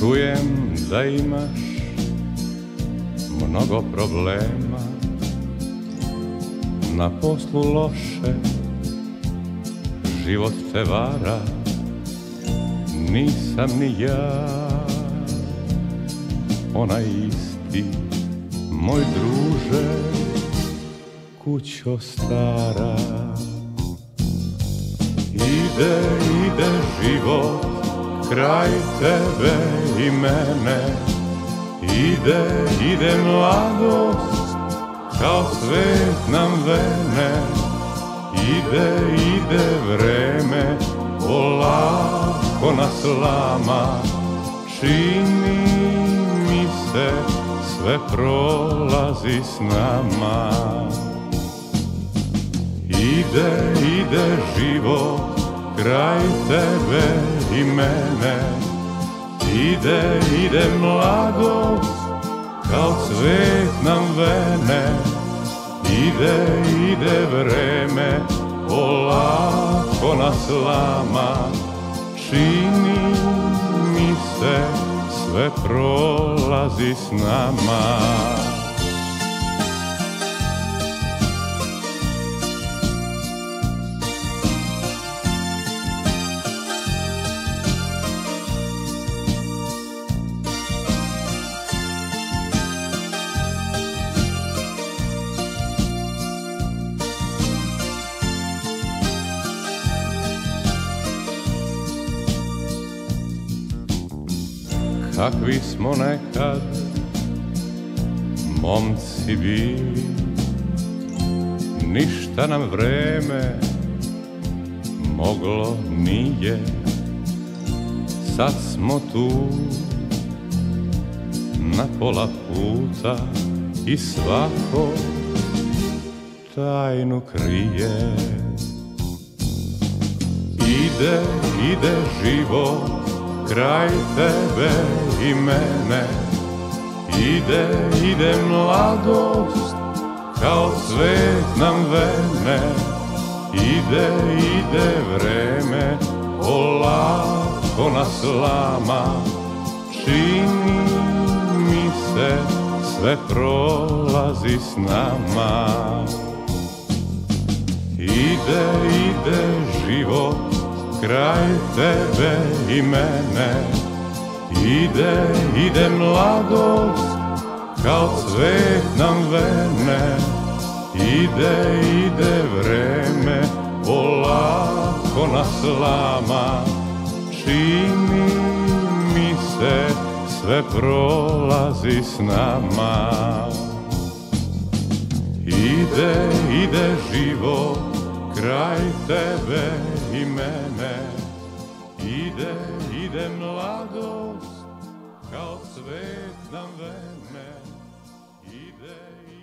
Čujem da imaš mnogo problema, na poslu loše, život te vara, nisam ni ja onaj isti, moj druže, kućo stara. Ide život kraj tebe i mene, ide mladost kao svet nam vene, ide vreme, polako nas lama, čini mi se sve prolazi s nama. Ide život kraj tebe i mene, ide mladost kao cvet nam vene, ide vreme, polako nas lama, čini mi se sve prolazi s nama. Kakvi smo nekad momci bili, ništa nam vreme moglo nije. Sad smo tu na pola puta i svako tajnu krije. Ide život kraj tebe i mene, ide mladost kao cvet nam vene, ide vreme, polako nas lama, čini mi se sve prolazi s nama. Ide život kraj tebe i mene, ide mladost kao cvet nam vene, ide vreme, polako nas lama, čini mi se sve prolazi s nama. Ide život kraj tebe i mene, ide mladost kao cvet nam vene, ide